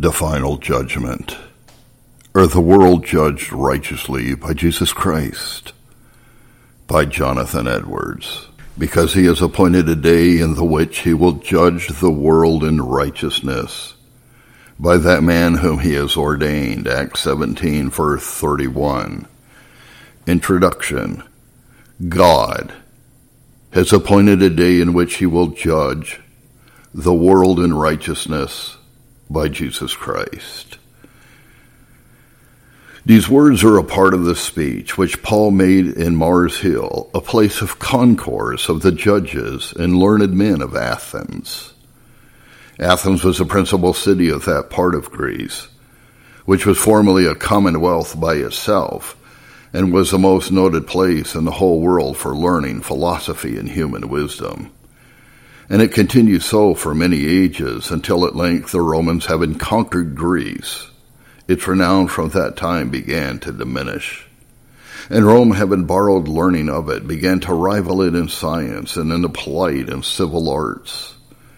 The final judgment, or the world judged righteously by Jesus Christ, by Jonathan Edwards, because he has appointed a day in the which he will judge the world in righteousness, by that man whom he has ordained. Acts 17, verse 31. Introduction. God has appointed a day in which he will judge the world in righteousness by Jesus Christ. These words are a part of the speech which Paul made in Mars Hill, a place of concourse of the judges and learned men of Athens. Athens was the principal city of that part of Greece, which was formerly a commonwealth by itself, and was the most noted place in the whole world for learning, philosophy, and human wisdom. And it continued so for many ages, until at length the Romans, having conquered Greece, its renown from that time began to diminish. And Rome, having borrowed learning of it, began to rival it in science and in the polite and civil arts.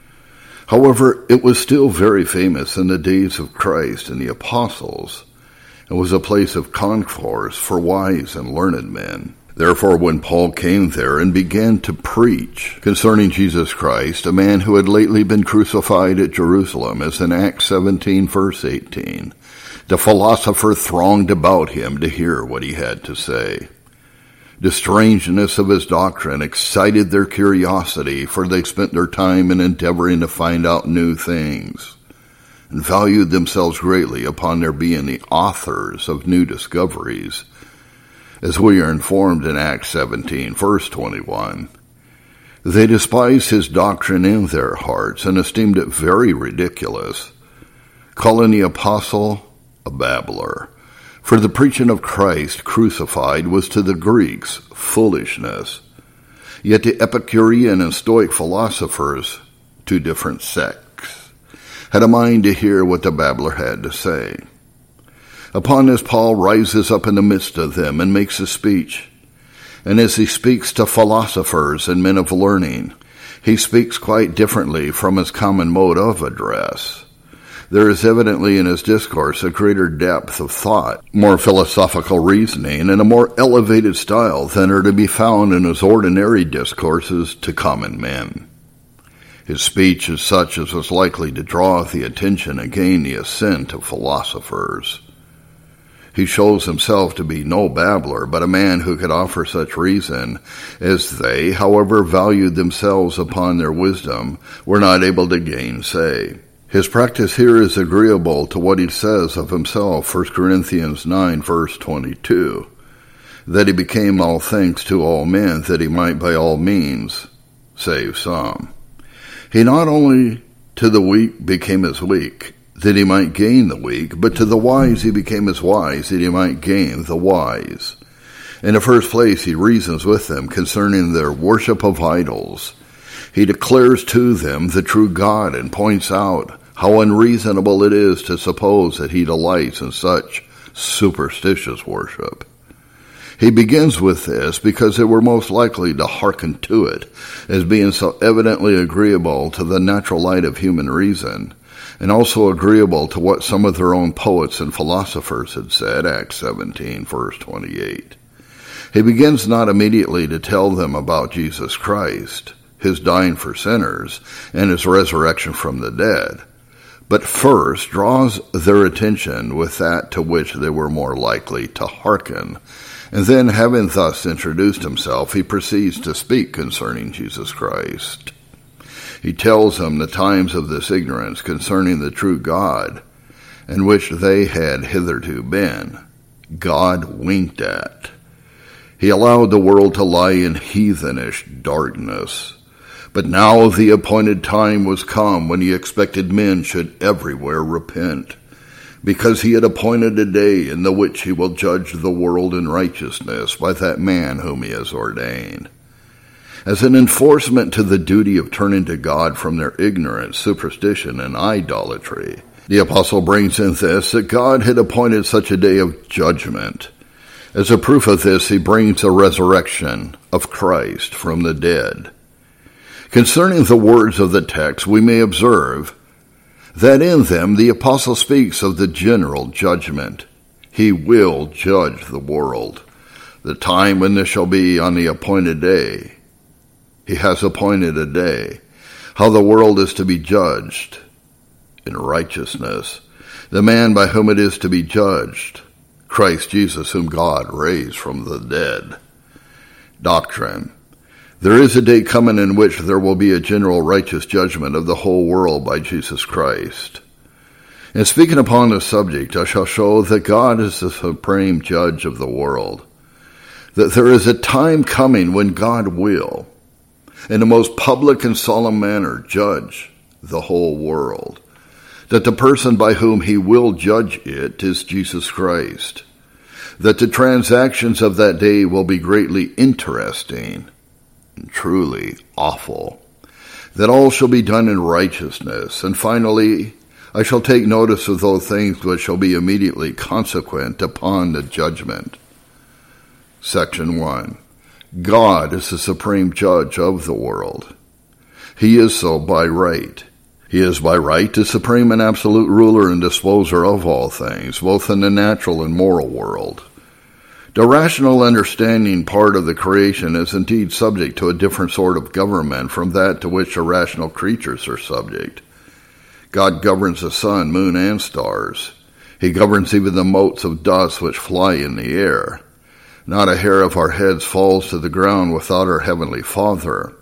However, it was still very famous in the days of Christ and the apostles, and was a place of concourse for wise and learned men. Therefore, when Paul came there and began to preach concerning Jesus Christ, a man who had lately been crucified at Jerusalem, as in Acts 17, verse 18, the philosopher thronged about him to hear what he had to say. The strangeness of his doctrine excited their curiosity, for they spent their time in endeavoring to find out new things, and valued themselves greatly upon their being the authors of new discoveries, as we are informed in Acts 17, verse 21. They despised his doctrine in their hearts, and esteemed it very ridiculous, calling the apostle a babbler. For the preaching of Christ crucified was to the Greeks foolishness, yet the Epicurean and Stoic philosophers, two different sects, had a mind to hear what the babbler had to say. Upon this, Paul rises up in the midst of them and makes a speech. And as he speaks to philosophers and men of learning, he speaks quite differently from his common mode of address. There is evidently in his discourse a greater depth of thought, more philosophical reasoning, and a more elevated style than are to be found in his ordinary discourses to common men. His speech is such as was likely to draw the attention and gain the assent of philosophers. He shows himself to be no babbler, but a man who could offer such reason as they, however valued themselves upon their wisdom, were not able to gainsay. His practice here is agreeable to what he says of himself, 1 Corinthians 9, verse 22, that he became all things to all men, that he might by all means save some. He not only to the weak became as weak, that he might gain the weak, but to the wise he became as wise, that he might gain the wise. In the first place, he reasons with them concerning their worship of idols. He declares to them the true God and points out how unreasonable it is to suppose that he delights in such superstitious worship. He begins with this because they were most likely to hearken to it, as being so evidently agreeable to the natural light of human reason, and also agreeable to what some of their own poets and philosophers had said, Acts 17, verse 28. He begins not immediately to tell them about Jesus Christ, his dying for sinners, and his resurrection from the dead, but first draws their attention with that to which they were more likely to hearken, and then, having thus introduced himself, he proceeds to speak concerning Jesus Christ. He tells them the times of this ignorance concerning the true God, in which they had hitherto been, God winked at. He allowed the world to lie in heathenish darkness. But now the appointed time was come when he expected men should everywhere repent, because he had appointed a day in the which he will judge the world in righteousness by that man whom he has ordained. As an enforcement to the duty of turning to God from their ignorance, superstition, and idolatry, the apostle brings in this, that God had appointed such a day of judgment. As a proof of this, he brings a resurrection of Christ from the dead. Concerning the words of the text, we may observe that in them the apostle speaks of the general judgment. He will judge the world, the time when this shall be on the appointed day. He has appointed a day, how the world is to be judged in righteousness, the man by whom it is to be judged, Christ Jesus, whom God raised from the dead. Doctrine. There is a day coming in which there will be a general righteous judgment of the whole world by Jesus Christ. And speaking upon this subject, I shall show that God is the supreme judge of the world, that there is a time coming when God will, in the most public and solemn manner, judge the whole world, that the person by whom he will judge it is Jesus Christ, that the transactions of that day will be greatly interesting and truly awful, that all shall be done in righteousness, and finally I shall take notice of those things which shall be immediately consequent upon the judgment. Section 1. God is the supreme judge of the world. He is so by right. He is by right the supreme and absolute ruler and disposer of all things, both in the natural and moral world. The rational understanding part of the creation is indeed subject to a different sort of government from that to which the rational creatures are subject. God governs the sun, moon, and stars. He governs even the motes of dust which fly in the air. Not a hair of our heads falls to the ground without our heavenly Father.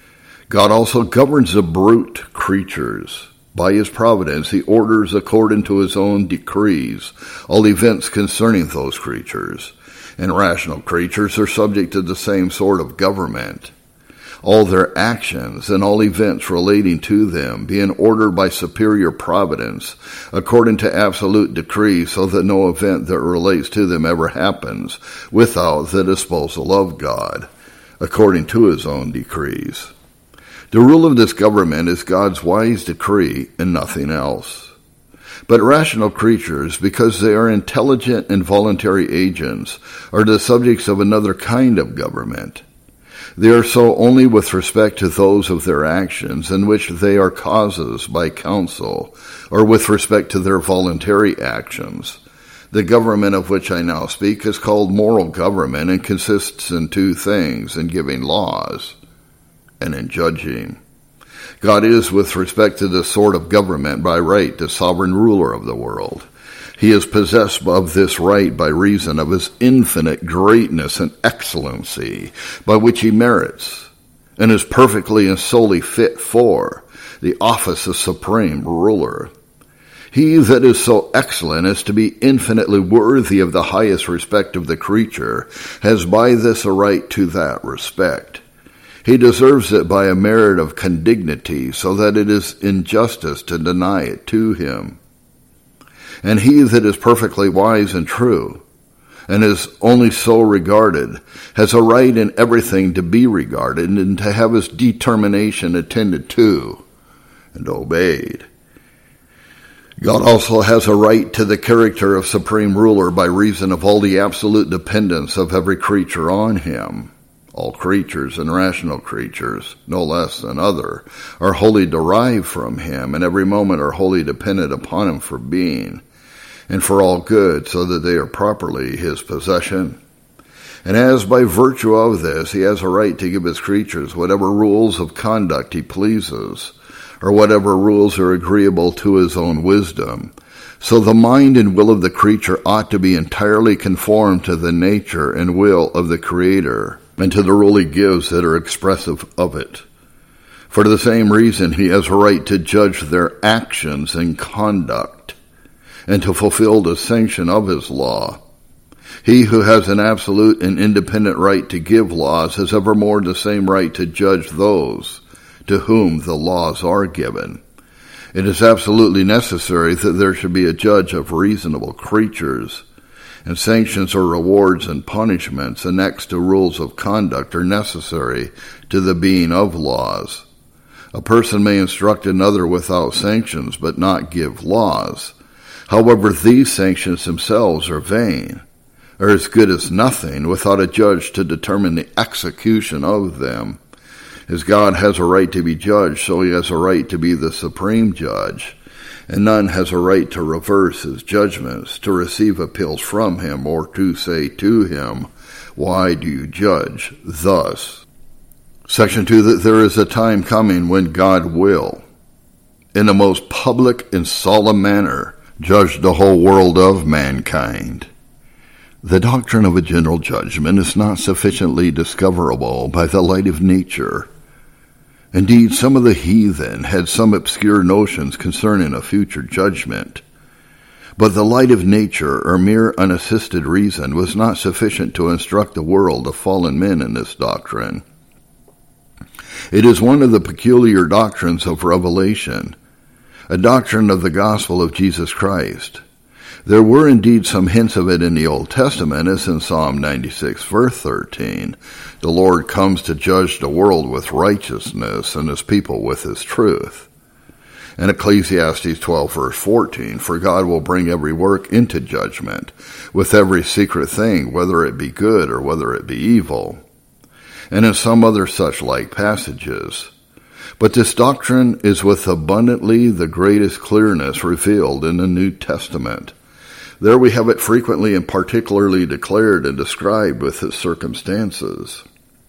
God also governs the brute creatures. By his providence, he orders according to his own decrees all events concerning those creatures, and rational creatures are subject to the same sort of government. All their actions and all events relating to them being ordered by superior providence according to absolute decree, so that no event that relates to them ever happens without the disposal of God, according to his own decrees. The rule of this government is God's wise decree and nothing else. But rational creatures, because they are intelligent and voluntary agents, are the subjects of another kind of government. They are so only with respect to those of their actions in which they are causes by counsel, or with respect to their voluntary actions. The government of which I now speak is called moral government and consists in two things, in giving laws and in judging. God is, with respect to this sort of government, by right the sovereign ruler of the world. He is possessed of this right by reason of his infinite greatness and excellency, by which he merits, and is perfectly and solely fit for, the office of supreme ruler. He that is so excellent as to be infinitely worthy of the highest respect of the creature has by this a right to that respect. He deserves it by a merit of condignity, so that it is injustice to deny it to him. And he that is perfectly wise and true, and is only so regarded, has a right in everything to be regarded, and to have his determination attended to and obeyed. God also has a right to the character of supreme ruler by reason of all the absolute dependence of every creature on him. All creatures and rational creatures, no less than other, are wholly derived from him, and every moment are wholly dependent upon him for being, and for all good, so that they are properly his possession. And as by virtue of this he has a right to give his creatures whatever rules of conduct he pleases, or whatever rules are agreeable to his own wisdom, so the mind and will of the creature ought to be entirely conformed to the nature and will of the Creator, and to the rule he gives that are expressive of it. For the same reason he has a right to judge their actions and conduct, and to fulfill the sanction of his law. He who has an absolute and independent right to give laws has evermore the same right to judge those to whom the laws are given. It is absolutely necessary that there should be a judge of reasonable creatures, and sanctions or rewards and punishments annexed to rules of conduct are necessary to the being of laws. A person may instruct another without sanctions, but not give laws. However, these sanctions themselves are vain, or as good as nothing, without a judge to determine the execution of them. As God has a right to be judged, so he has a right to be the supreme judge, and none has a right to reverse his judgments, to receive appeals from him, or to say to him, "Why do you judge thus?" Section 2, that there is a time coming when God will, in the most public and solemn manner, judge the whole world of mankind. The doctrine of a general judgment is not sufficiently discoverable by the light of nature. Indeed, some of the heathen had some obscure notions concerning a future judgment, but the light of nature, or mere unassisted reason, was not sufficient to instruct the world of fallen men in this doctrine. It is one of the peculiar doctrines of Revelation, a doctrine of the gospel of Jesus Christ. There were indeed some hints of it in the Old Testament, as in Psalm 96, verse 13. The Lord comes to judge the world with righteousness and his people with his truth. And Ecclesiastes 12, verse 14, for God will bring every work into judgment, with every secret thing, whether it be good or whether it be evil. And in some other such like passages. But this doctrine is with abundantly the greatest clearness revealed in the New Testament. There we have it frequently and particularly declared and described with its circumstances.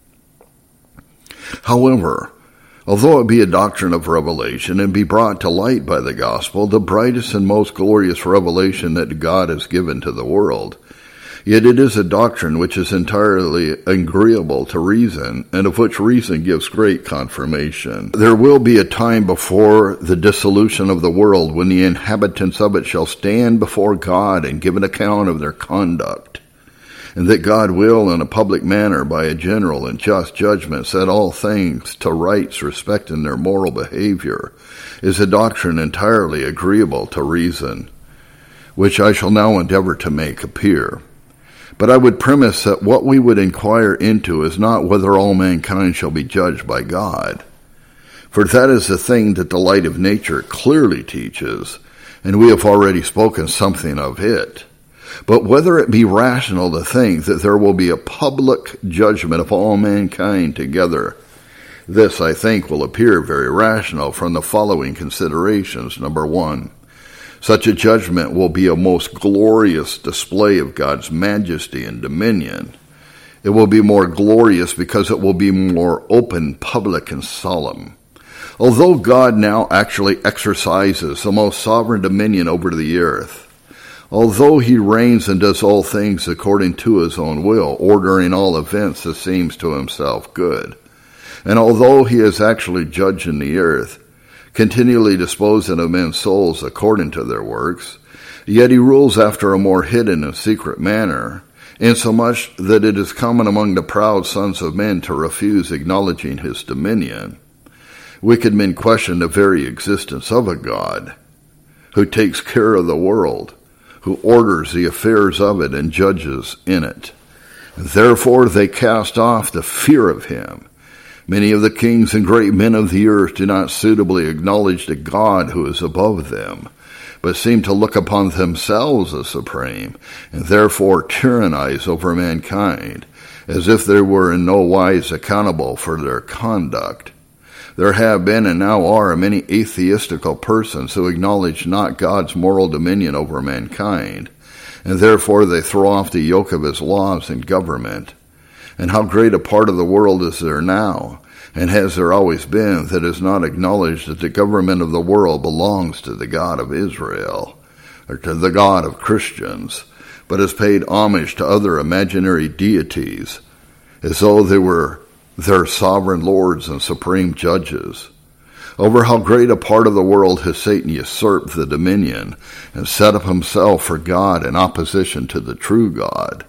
However, although it be a doctrine of revelation and be brought to light by the gospel, the brightest and most glorious revelation that God has given to the world, yet it is a doctrine which is entirely agreeable to reason, and of which reason gives great confirmation. There will be a time before the dissolution of the world when the inhabitants of it shall stand before God and give an account of their conduct, and that God will, in a public manner, by a general and just judgment, set all things to rights respecting their moral behavior, is a doctrine entirely agreeable to reason, which I shall now endeavor to make appear. But I would premise that what we would inquire into is not whether all mankind shall be judged by God, for that is the thing that the light of nature clearly teaches, and we have already spoken something of it, but whether it be rational to think that there will be a public judgment of all mankind together. This, I think, will appear very rational from the following considerations. Number 1, such a judgment will be a most glorious display of God's majesty and dominion. It will be more glorious because it will be more open, public, and solemn. Although God now actually exercises the most sovereign dominion over the earth, although he reigns and does all things according to his own will, ordering all events as seems to himself good, and although he is actually judging the earth, continually disposing of men's souls according to their works, yet he rules after a more hidden and secret manner, insomuch that it is common among the proud sons of men to refuse acknowledging his dominion. Wicked men question the very existence of a God, who takes care of the world, who orders the affairs of it and judges in it. Therefore they cast off the fear of him. Many of the kings and great men of the earth do not suitably acknowledge the God who is above them, but seem to look upon themselves as supreme, and therefore tyrannize over mankind, as if they were in no wise accountable for their conduct. There have been and now are many atheistical persons who acknowledge not God's moral dominion over mankind, and therefore they throw off the yoke of his laws and government. And how great a part of the world is there now, and has there always been, that is not acknowledged that the government of the world belongs to the God of Israel, or to the God of Christians, but has paid homage to other imaginary deities, as though they were their sovereign lords and supreme judges. Over how great a part of the world has Satan usurped the dominion, and set up himself for God in opposition to the true God.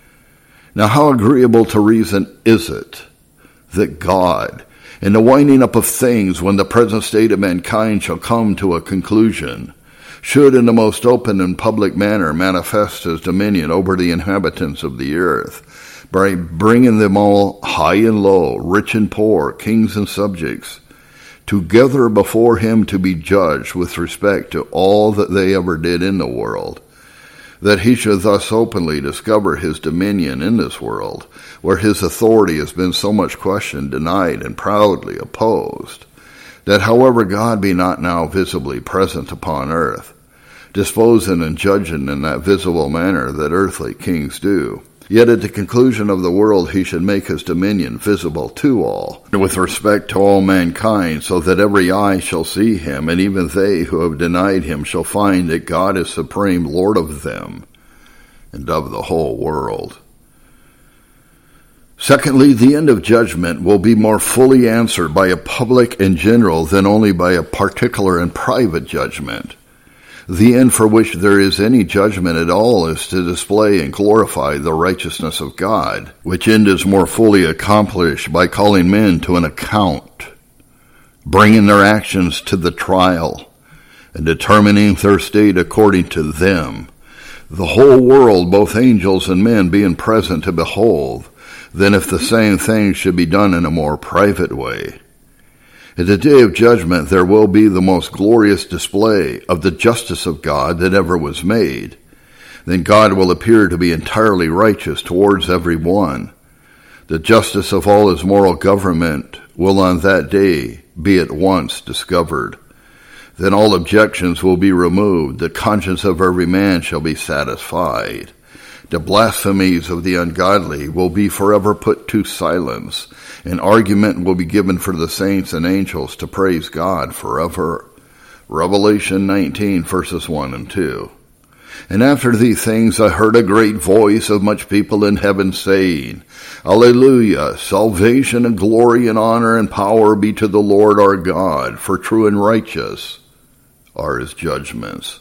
Now how agreeable to reason is it that God, in the winding up of things, when the present state of mankind shall come to a conclusion, should in the most open and public manner manifest his dominion over the inhabitants of the earth, by bringing them all high and low, rich and poor, kings and subjects, together before him to be judged with respect to all that they ever did in the world, that he should thus openly discover his dominion in this world, where his authority has been so much questioned, denied, and proudly opposed, that however God be not now visibly present upon earth, disposing and judging in that visible manner that earthly kings do, yet at the conclusion of the world he should make his dominion visible to all, with respect to all mankind, so that every eye shall see him, and even they who have denied him shall find that God is supreme Lord of them and of the whole world. Secondly, the end of judgment will be more fully answered by a public and general than only by a particular and private judgment. The end for which there is any judgment at all is to display and glorify the righteousness of God, which end is more fully accomplished by calling men to an account, bringing their actions to the trial, and determining their state according to them, the whole world, both angels and men, being present to behold, than if the same thing should be done in a more private way. At the day of judgment there will be the most glorious display of the justice of God that ever was made. Then God will appear to be entirely righteous towards every one. The justice of all his moral government will on that day be at once discovered. Then all objections will be removed. The conscience of every man shall be satisfied. The blasphemies of the ungodly will be forever put to silence. An argument will be given for the saints and angels to praise God forever. Revelation 19, verses 1 and 2. And after these things I heard a great voice of much people in heaven saying, Alleluia! Salvation and glory and honor and power be to the Lord our God, for true and righteous are his judgments.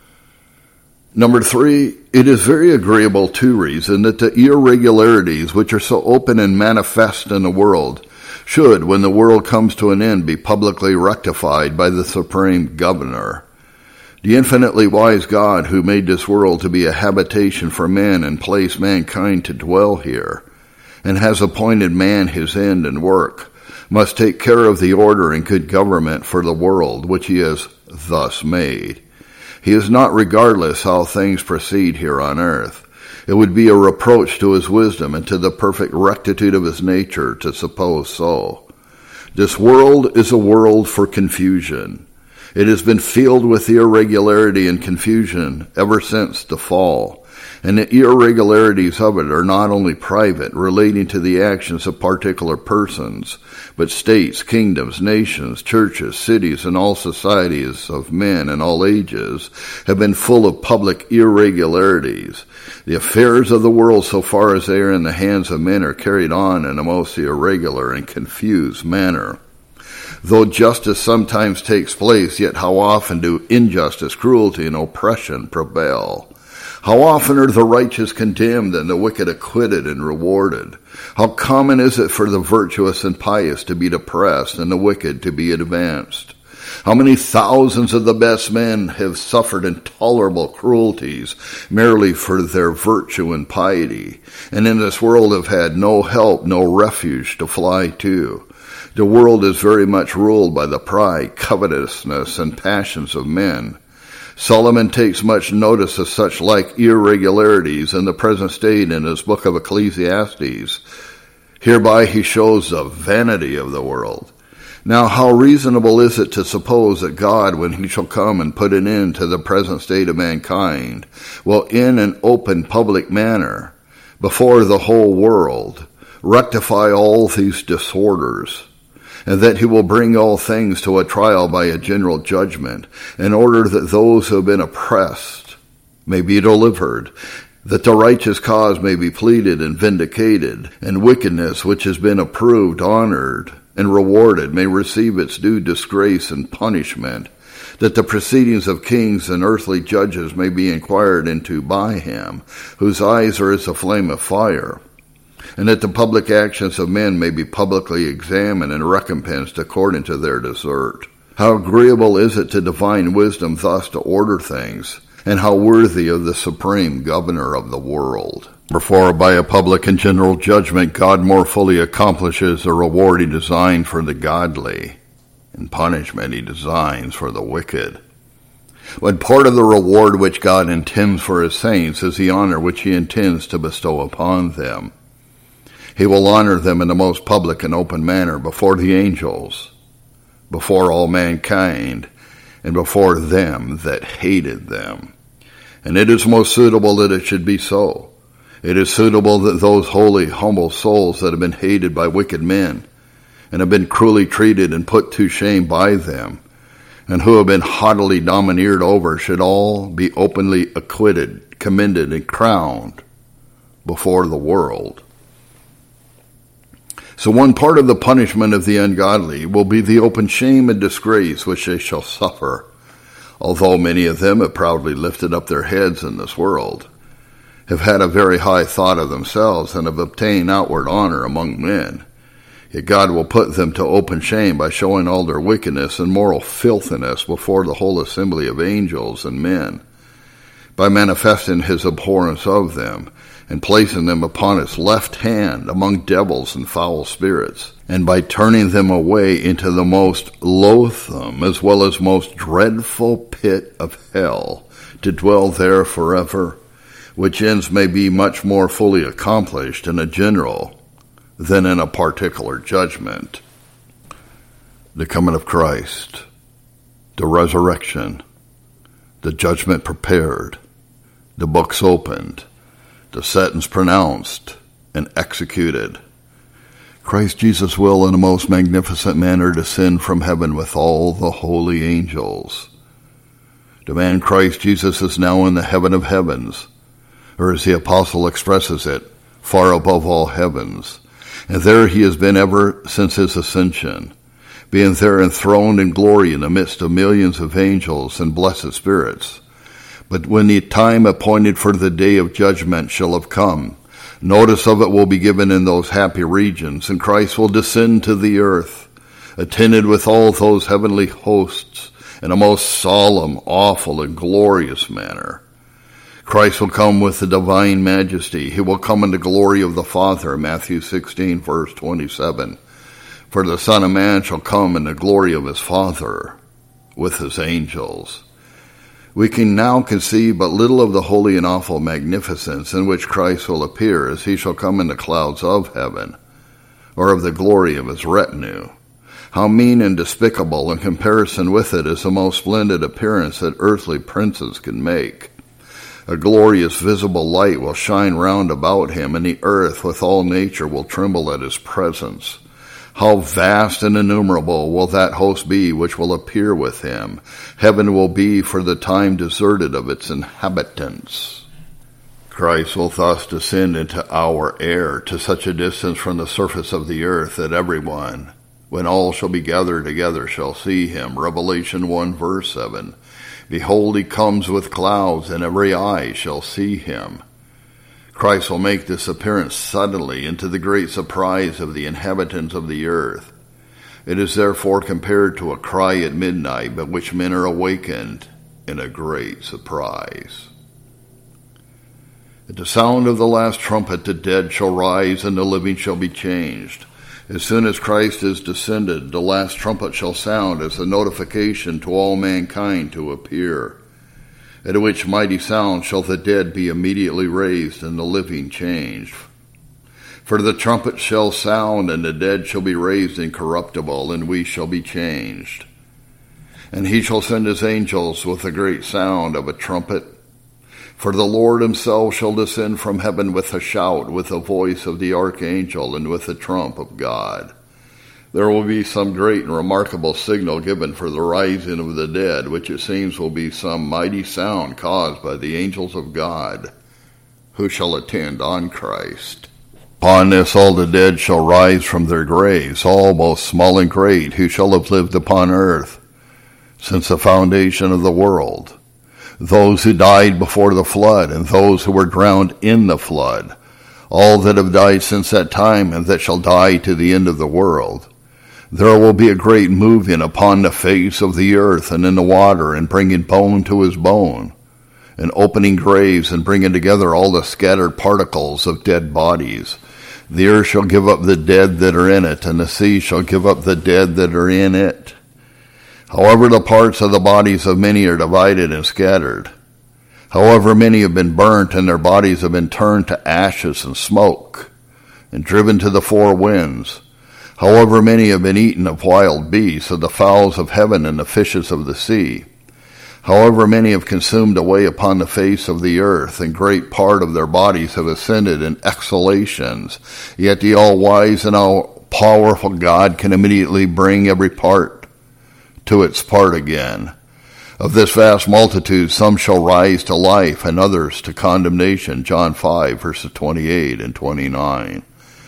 Number 3, it is very agreeable to reason that the irregularities which are so open and manifest in the world should, when the world comes to an end, be publicly rectified by the supreme governor. The infinitely wise God who made this world to be a habitation for men and placed mankind to dwell here, and has appointed man his end and work, must take care of the order and good government for the world which he has thus made. He is not regardless how things proceed here on earth. It would be a reproach to his wisdom and to the perfect rectitude of his nature to suppose so. This world is a world for confusion. It has been filled with irregularity and confusion ever since the fall, and the irregularities of it are not only private, relating to the actions of particular persons, but states, kingdoms, nations, churches, cities, and all societies of men in all ages have been full of public irregularities. The affairs of the world, so far as they are in the hands of men, are carried on in a most irregular and confused manner. Though justice sometimes takes place, yet how often do injustice, cruelty, and oppression prevail? How often are the righteous condemned and the wicked acquitted and rewarded? How common is it for the virtuous and pious to be depressed and the wicked to be advanced? How many thousands of the best men have suffered intolerable cruelties merely for their virtue and piety, and in this world have had no help, no refuge to fly to? The world is very much ruled by the pride, covetousness, and passions of men. Solomon takes much notice of such like irregularities in the present state in his book of Ecclesiastes. Hereby he shows the vanity of the world. Now how reasonable is it to suppose that God, when he shall come and put an end to the present state of mankind, will in an open public manner, before the whole world, rectify all these disorders, and that he will bring all things to a trial by a general judgment, in order that those who have been oppressed may be delivered, that the righteous cause may be pleaded and vindicated, and wickedness which has been approved, honored, and rewarded may receive its due disgrace and punishment, that the proceedings of kings and earthly judges may be inquired into by him, whose eyes are as a flame of fire, and that the public actions of men may be publicly examined and recompensed according to their desert. How agreeable is it to divine wisdom thus to order things, and how worthy of the supreme governor of the world. Before, by a public and general judgment, God more fully accomplishes the reward he designed for the godly, and punishment he designs for the wicked. But part of the reward which God intends for his saints is the honor which he intends to bestow upon them. He will honor them in the most public and open manner before the angels, before all mankind, and before them that hated them. And it is most suitable that it should be so. It is suitable that those holy, humble souls that have been hated by wicked men, and have been cruelly treated and put to shame by them, and who have been haughtily domineered over, should all be openly acquitted, commended, and crowned before the world. So one part of the punishment of the ungodly will be the open shame and disgrace which they shall suffer, although many of them have proudly lifted up their heads in this world, have had a very high thought of themselves, and have obtained outward honor among men. Yet God will put them to open shame by showing all their wickedness and moral filthiness before the whole assembly of angels and men, by manifesting his abhorrence of them, and placing them upon his left hand among devils and foul spirits, and by turning them away into the most loathsome as well as most dreadful pit of hell, to dwell there forever, which ends may be much more fully accomplished in a general than in a particular judgment. The coming of Christ, the resurrection, the judgment prepared, the books opened, the sentence pronounced and executed. Christ Jesus will in a most magnificent manner descend from heaven with all the holy angels. The man Christ Jesus is now in the heaven of heavens, or as the apostle expresses it, far above all heavens, and there he has been ever since his ascension, being there enthroned in glory in the midst of millions of angels and blessed spirits. But when the time appointed for the day of judgment shall have come, notice of it will be given in those happy regions, and Christ will descend to the earth, attended with all those heavenly hosts, in a most solemn, awful, and glorious manner. Christ will come with the divine majesty. He will come in the glory of the Father, Matthew 16, verse 27. For the Son of Man shall come in the glory of his Father with his angels. We can now conceive but little of the holy and awful magnificence in which Christ will appear as he shall come in the clouds of heaven, or of the glory of his retinue. How mean and despicable in comparison with it is the most splendid appearance that earthly princes can make. A glorious visible light will shine round about him, and the earth with all nature will tremble at his presence. How vast and innumerable will that host be which will appear with him. Heaven will be for the time deserted of its inhabitants. Christ will thus descend into our air to such a distance from the surface of the earth that everyone, when all shall be gathered together, shall see him. Revelation 1 verse 7. Behold, he comes with clouds, and every eye shall see him. Christ will make this appearance suddenly, and to the great surprise of the inhabitants of the earth. It is therefore compared to a cry at midnight, by which men are awakened in a great surprise. At the sound of the last trumpet, the dead shall rise, and the living shall be changed. As soon as Christ is descended, the last trumpet shall sound as a notification to all mankind to appear, at which mighty sound shall the dead be immediately raised and the living changed. For the trumpet shall sound, and the dead shall be raised incorruptible, and we shall be changed. And he shall send his angels with a great sound of a trumpet. For the Lord himself shall descend from heaven with a shout, with the voice of the archangel, and with the trump of God. There will be some great and remarkable signal given for the rising of the dead, which it seems will be some mighty sound caused by the angels of God, who shall attend on Christ. Upon this all the dead shall rise from their graves, all both small and great, who shall have lived upon earth since the foundation of the world. Those who died before the flood, and those who were drowned in the flood, all that have died since that time, and that shall die to the end of the world. There will be a great moving upon the face of the earth and in the water, and bringing bone to his bone, and opening graves, and bringing together all the scattered particles of dead bodies. The earth shall give up the dead that are in it, and the sea shall give up the dead that are in it. However, the parts of the bodies of many are divided and scattered. However, many have been burnt, and their bodies have been turned to ashes and smoke, and driven to the four winds. However many have been eaten of wild beasts, of the fowls of heaven, and the fishes of the sea. However many have consumed away upon the face of the earth, and great part of their bodies have ascended in exhalations. Yet the all-wise and all-powerful God can immediately bring every part to its part again. Of this vast multitude, some shall rise to life, and others to condemnation. John 5, verses 28 and 29.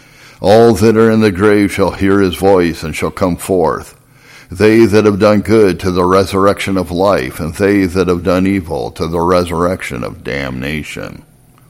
All that are in the grave shall hear his voice, and shall come forth. They that have done good to the resurrection of life, and they that have done evil to the resurrection of damnation.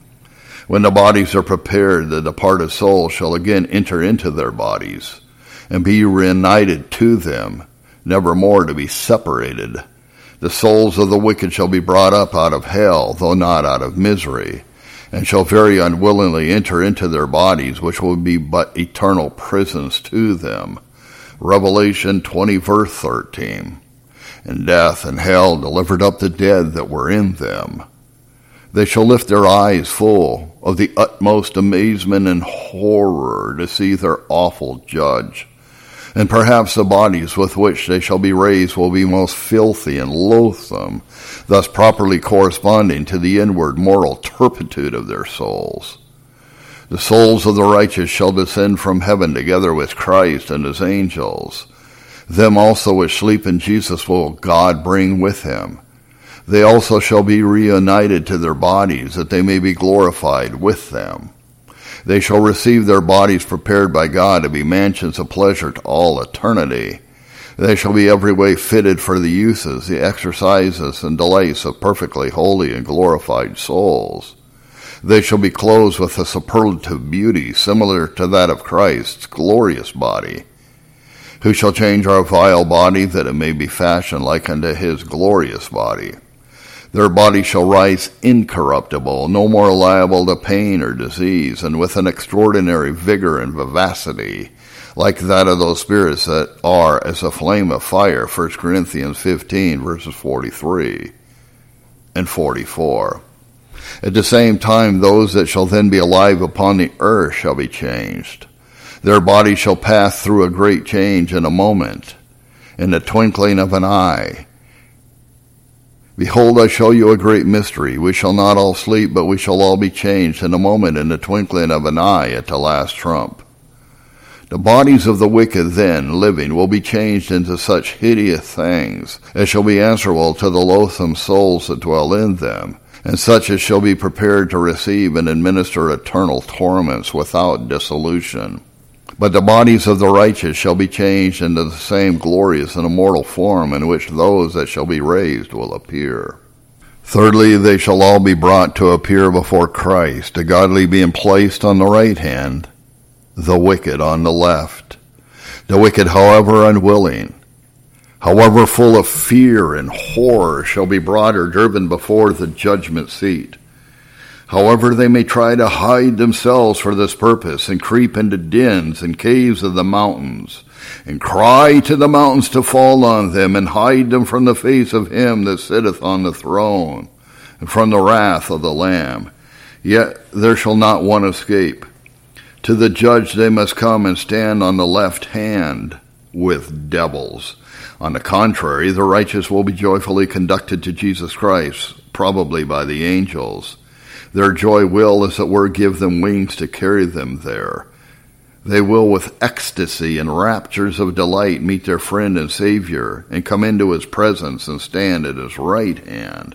When the bodies are prepared, the departed souls shall again enter into their bodies, and be reunited to them, never more to be separated. The souls of the wicked shall be brought up out of hell, though not out of misery, and shall very unwillingly enter into their bodies, which will be but eternal prisons to them. Revelation 20, verse 13. And death and hell delivered up the dead that were in them. They shall lift their eyes full of the utmost amazement and horror to see their awful judge. And perhaps the bodies with which they shall be raised will be most filthy and loathsome, thus properly corresponding to the inward moral turpitude of their souls. The souls of the righteous shall descend from heaven together with Christ and his angels. Them also which sleep in Jesus will God bring with him. They also shall be reunited to their bodies, that they may be glorified with them. They shall receive their bodies prepared by God to be mansions of pleasure to all eternity. They shall be every way fitted for the uses, the exercises, and delights of perfectly holy and glorified souls. They shall be clothed with a superlative beauty similar to that of Christ's glorious body, who shall change our vile body that it may be fashioned like unto his glorious body. Their body shall rise incorruptible, no more liable to pain or disease, and with an extraordinary vigor and vivacity, like that of those spirits that are as a flame of fire, 1 Corinthians 15, verses 43 and 44. At the same time, those that shall then be alive upon the earth shall be changed. Their body shall pass through a great change in a moment, in the twinkling of an eye. Behold, I show you a great mystery. We shall not all sleep, but we shall all be changed in a moment, in the twinkling of an eye, at the last trump. The bodies of the wicked then, living, will be changed into such hideous things as shall be answerable to the loathsome souls that dwell in them, and such as shall be prepared to receive and administer eternal torments without dissolution. But the bodies of the righteous shall be changed into the same glorious and immortal form in which those that shall be raised will appear. Thirdly, they shall all be brought to appear before Christ, the godly being placed on the right hand, the wicked on the left. The wicked, however unwilling, however full of fear and horror, shall be brought or driven before the judgment seat. However, they may try to hide themselves for this purpose, and creep into dens and caves of the mountains, and cry to the mountains to fall on them, and hide them from the face of him that sitteth on the throne, and from the wrath of the Lamb. Yet there shall not one escape. To the judge they must come and stand on the left hand with devils. On the contrary, the righteous will be joyfully conducted to Jesus Christ, probably by the angels. Their joy will, as it were, give them wings to carry them there. They will, with ecstasy and raptures of delight, meet their friend and Savior, and come into his presence and stand at his right hand.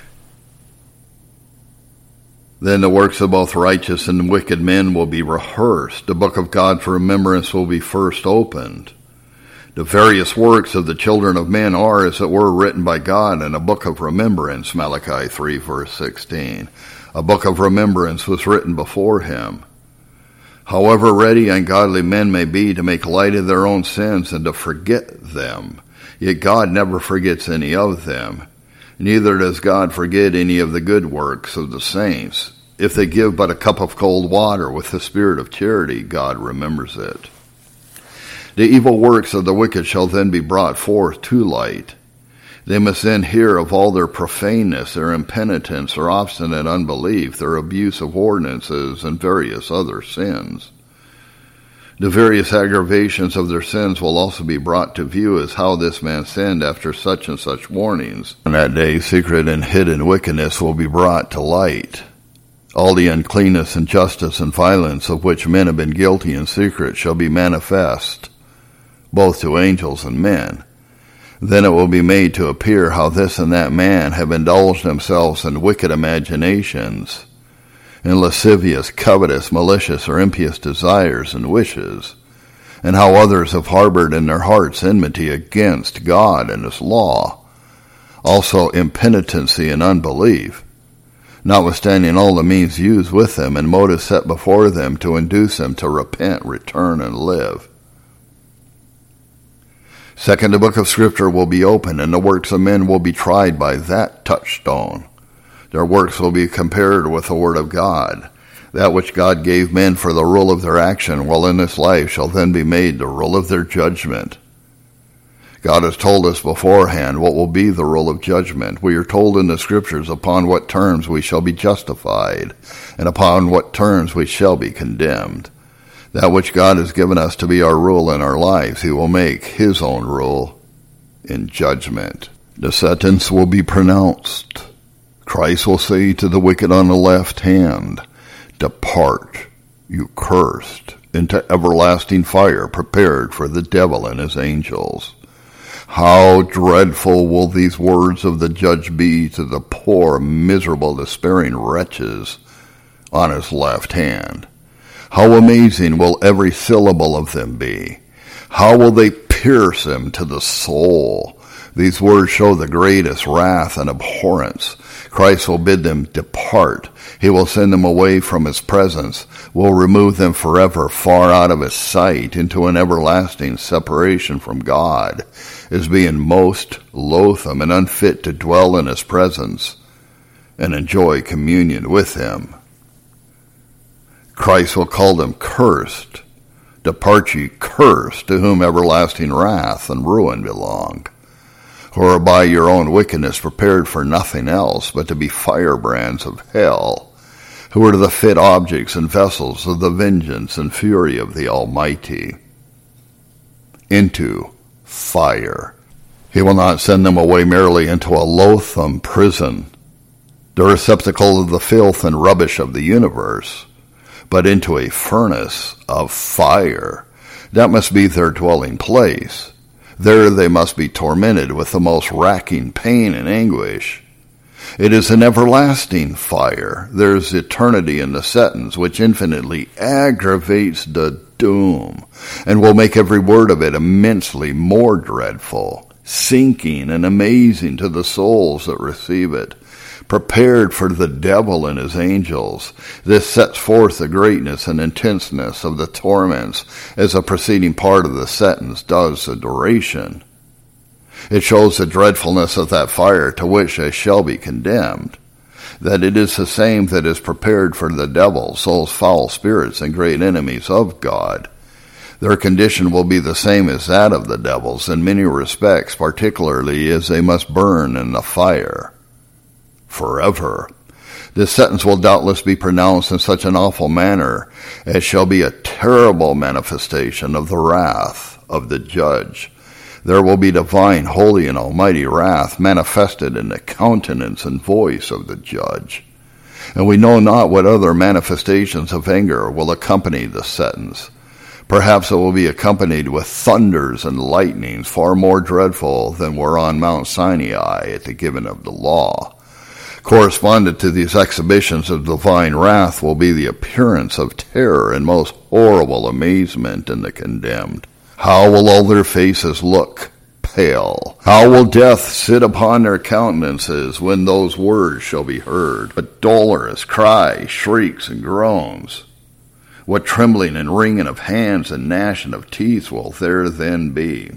Then the works of both righteous and wicked men will be rehearsed. The book of God's remembrance will be first opened. The various works of the children of men are, as it were, written by God in a book of remembrance, Malachi 3, verse 16. A book of remembrance was written before him. However ready ungodly men may be to make light of their own sins and to forget them, yet God never forgets any of them. Neither does God forget any of the good works of the saints. If they give but a cup of cold water with the spirit of charity, God remembers it. The evil works of the wicked shall then be brought forth to light. They must then hear of all their profaneness, their impenitence, their obstinate unbelief, their abuse of ordinances, and various other sins. The various aggravations of their sins will also be brought to view as how this man sinned after such and such warnings. On that day, secret and hidden wickedness will be brought to light. All the uncleanness, injustice, and violence of which men have been guilty in secret shall be manifest, both to angels and men. Then it will be made to appear how this and that man have indulged themselves in wicked imaginations, in lascivious, covetous, malicious, or impious desires and wishes, and how others have harbored in their hearts enmity against God and His law, also impenitency and unbelief, notwithstanding all the means used with them and motives set before them to induce them to repent, return, and live. Second, the book of Scripture will be opened, and the works of men will be tried by that touchstone. Their works will be compared with the Word of God. That which God gave men for the rule of their action while in this life shall then be made the rule of their judgment. God has told us beforehand what will be the rule of judgment. We are told in the Scriptures upon what terms we shall be justified, and upon what terms we shall be condemned. That which God has given us to be our rule in our lives, He will make His own rule in judgment. The sentence will be pronounced. Christ will say to the wicked on the left hand, "Depart, you cursed, into everlasting fire prepared for the devil and his angels." How dreadful will these words of the judge be to the poor, miserable, despairing wretches on his left hand. How amazing will every syllable of them be. How will they pierce him to the soul. These words show the greatest wrath and abhorrence. Christ will bid them depart. He will send them away from His presence, will remove them forever far out of His sight into an everlasting separation from God, as being most loathsome and unfit to dwell in His presence and enjoy communion with Him. Christ will call them cursed. Depart ye cursed, to whom everlasting wrath and ruin belong, who are by your own wickedness prepared for nothing else but to be firebrands of hell, who are the fit objects and vessels of the vengeance and fury of the Almighty. Into fire. He will not send them away merely into a loathsome prison, the receptacle of the filth and rubbish of the universe, but into a furnace of fire. That must be their dwelling place. There they must be tormented with the most racking pain and anguish. It is an everlasting fire. There is eternity in the sentence, which infinitely aggravates the doom, and will make every word of it immensely more dreadful, sinking and amazing to the souls that receive it. Prepared for the devil and his angels. This sets forth the greatness and intenseness of the torments as the preceding part of the sentence does the duration. It shows the dreadfulness of that fire to which they shall be condemned, that it is the same that is prepared for the devil, souls, foul spirits, and great enemies of God. Their condition will be the same as that of the devils in many respects, particularly as they must burn in the fire forever. This sentence will doubtless be pronounced in such an awful manner as shall be a terrible manifestation of the wrath of the judge. There will be divine, holy, and almighty wrath manifested in the countenance and voice of the judge. And we know not what other manifestations of anger will accompany the sentence. Perhaps it will be accompanied with thunders and lightnings far more dreadful than were on Mount Sinai at the giving of the law. Correspondent to these exhibitions of divine wrath will be the appearance of terror and most horrible amazement in the condemned. How will all their faces look pale? How will death sit upon their countenances when those words shall be heard? What dolorous cries, shrieks, and groans! What trembling and wringing of hands and gnashing of teeth will there then be?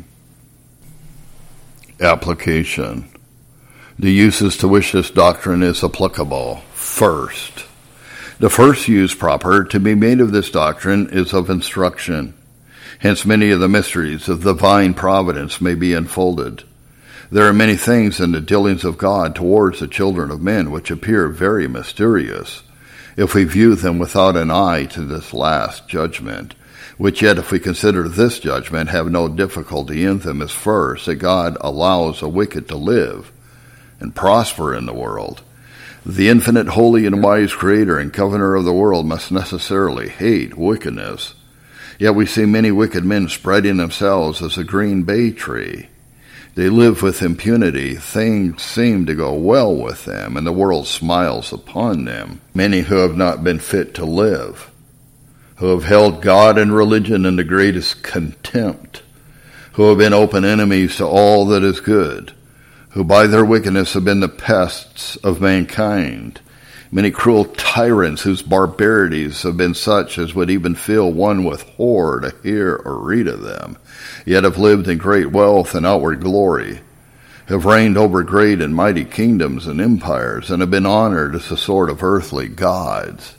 Application. The uses to which this doctrine is applicable. First, the first use proper to be made of this doctrine is of instruction. Hence many of the mysteries of divine providence may be unfolded. There are many things in the dealings of God towards the children of men which appear very mysterious, if we view them without an eye to this last judgment. which yet, if we consider this judgment, have no difficulty in them, is first, that God allows the wicked to live and prosper in the world. The infinite, holy, and wise Creator and Governor of the world must necessarily hate wickedness. Yet we see many wicked men spreading themselves as a green bay tree. They live with impunity. Things seem to go well with them, and the world smiles upon them. Many who have not been fit to live, who have held God and religion in the greatest contempt, who have been open enemies to all that is good, who by their wickedness have been the pests of mankind, many cruel tyrants whose barbarities have been such as would even fill one with horror to hear or read of them, yet have lived in great wealth and outward glory, have reigned over great and mighty kingdoms and empires, and have been honored as a sort of earthly gods.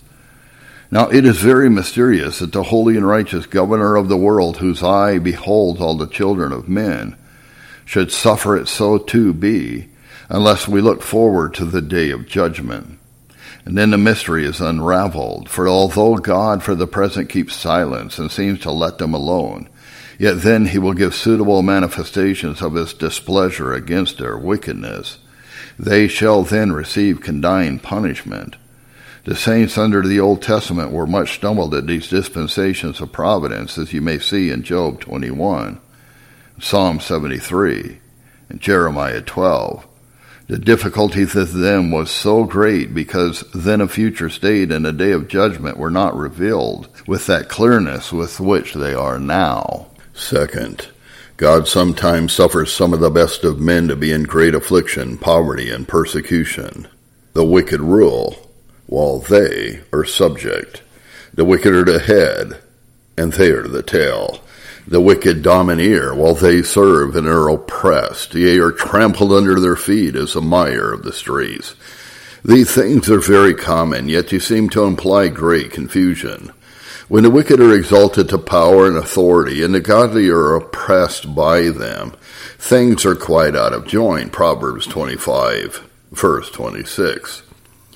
Now it is very mysterious that the holy and righteous Governor of the world, whose eye beholds all the children of men, should suffer it so to be, unless we look forward to the day of judgment. And then the mystery is unraveled, for although God for the present keeps silence and seems to let them alone, yet then he will give suitable manifestations of his displeasure against their wickedness. They shall then receive condign punishment. The saints under the Old Testament were much stumbled at these dispensations of providence, as you may see in Job 21, Psalm 73, and Jeremiah 12. The difficulty to them was so great because then a future state and a day of judgment were not revealed with that clearness with which they are now. Second, God sometimes suffers some of the best of men to be in great affliction, poverty, and persecution. The wicked rule, while they are subject. The wicked are the head, and they are the tail. The wicked domineer, while they serve and are oppressed. Yea, are trampled under their feet as a mire of the streets. These things are very common, yet they seem to imply great confusion. When the wicked are exalted to power and authority, and the godly are oppressed by them, things are quite out of joint. Proverbs 25, verse 26.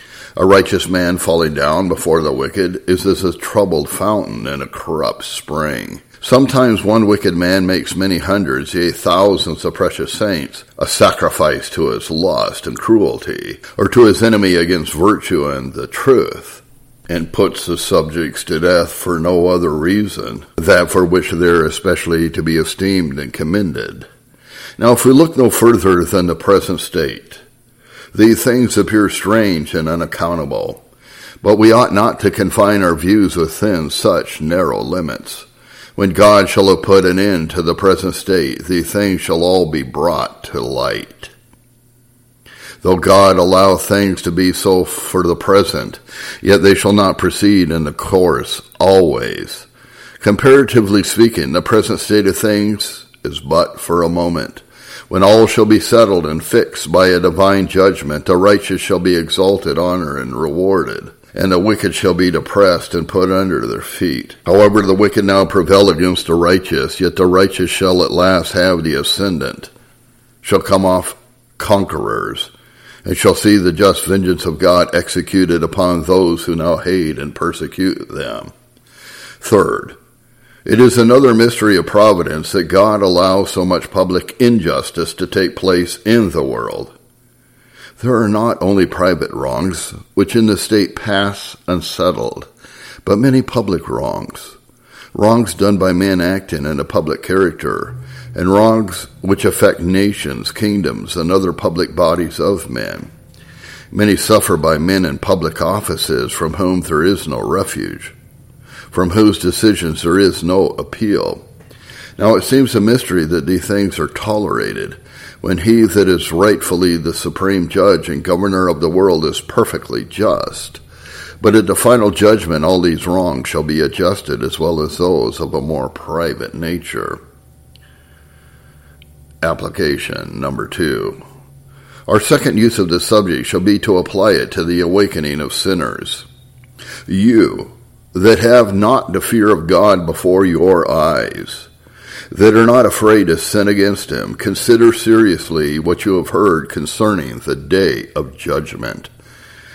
A righteous man falling down before the wicked is as a troubled fountain in a corrupt spring. Sometimes one wicked man makes many hundreds, yea, thousands of precious saints a sacrifice to his lust and cruelty, or to his enemy against virtue and the truth, and puts the subjects to death for no other reason, that for which they are especially to be esteemed and commended. Now, if we look no further than the present state, these things appear strange and unaccountable, but we ought not to confine our views within such narrow limits. When God shall have put an end to the present state, these things shall all be brought to light. Though God allow things to be so for the present, yet they shall not proceed in the course always. Comparatively speaking, the present state of things is but for a moment. When all shall be settled and fixed by a divine judgment, the righteous shall be exalted, honored, and rewarded, and the wicked shall be depressed and put under their feet. However, the wicked now prevail against the righteous, yet the righteous shall at last have the ascendant, shall come off conquerors, and shall see the just vengeance of God executed upon those who now hate and persecute them. Third, it is another mystery of providence that God allows so much public injustice to take place in the world. There are not only private wrongs, which in the state pass unsettled, but many public wrongs, wrongs done by men acting in a public character, and wrongs which affect nations, kingdoms, and other public bodies of men. Many suffer by men in public offices from whom there is no refuge, from whose decisions there is no appeal. Now it seems a mystery that these things are tolerated, when he that is rightfully the supreme judge and governor of the world is perfectly just. But at the final judgment all these wrongs shall be adjusted, as well as those of a more private nature. Application number 2. Our second use of the subject shall be to apply it to the awakening of sinners. You, that have not the fear of God before your eyes, that are not afraid to sin against him, consider seriously what you have heard concerning the day of judgment.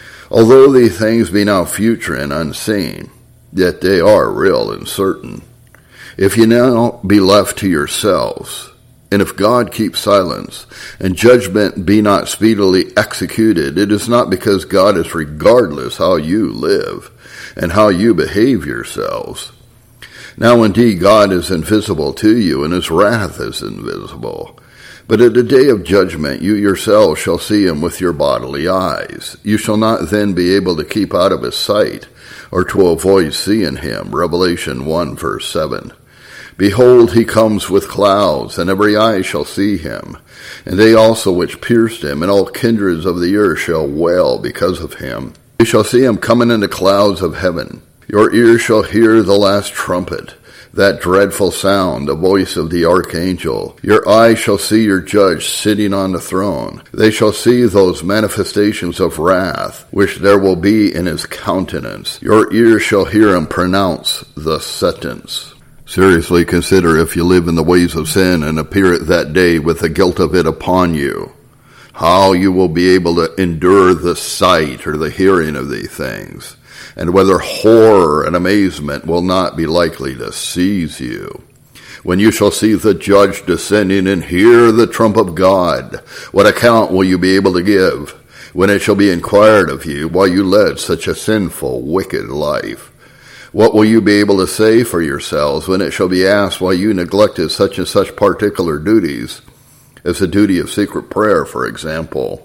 Although these things be now future and unseen, yet they are real and certain. If ye now be left to yourselves, and if God keep silence, and judgment be not speedily executed, it is not because God is regardless how you live, and how you behave yourselves. Now indeed God is invisible to you, and his wrath is invisible. But at the day of judgment you yourselves shall see him with your bodily eyes. You shall not then be able to keep out of his sight, or to avoid seeing him. Revelation 1 verse 7. Behold, he comes with clouds, and every eye shall see him, and they also which pierced him, and all kindreds of the earth shall wail because of him. You shall see him coming in the clouds of heaven. Your ears shall hear the last trumpet, that dreadful sound, the voice of the archangel. Your eyes shall see your judge sitting on the throne. They shall see those manifestations of wrath, which there will be in his countenance. Your ears shall hear him pronounce the sentence. Seriously consider if you live in the ways of sin and appear at that day with the guilt of it upon you, how you will be able to endure the sight or the hearing of these things, and whether horror and amazement will not be likely to seize you. When you shall see the judge descending and hear the trump of God, what account will you be able to give when it shall be inquired of you why you led such a sinful, wicked life? What will you be able to say for yourselves when it shall be asked why you neglected such and such particular duties, as the duty of secret prayer, for example,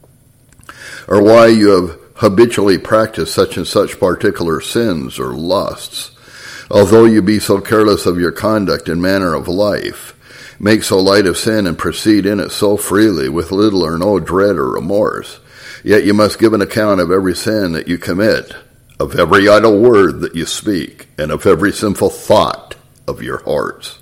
or why you have habitually practiced such and such particular sins or lusts, although you be so careless of your conduct and manner of life, make so light of sin and proceed in it so freely with little or no dread or remorse, yet you must give an account of every sin that you commit, of every idle word that you speak, and of every sinful thought of your hearts.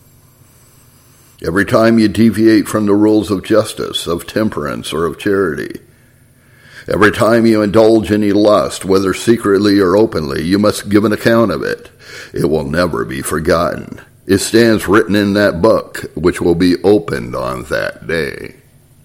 Every time you deviate from the rules of justice, of temperance, or of charity, every time you indulge any lust, whether secretly or openly, you must give an account of it. It will never be forgotten. It stands written in that book, which will be opened on that day.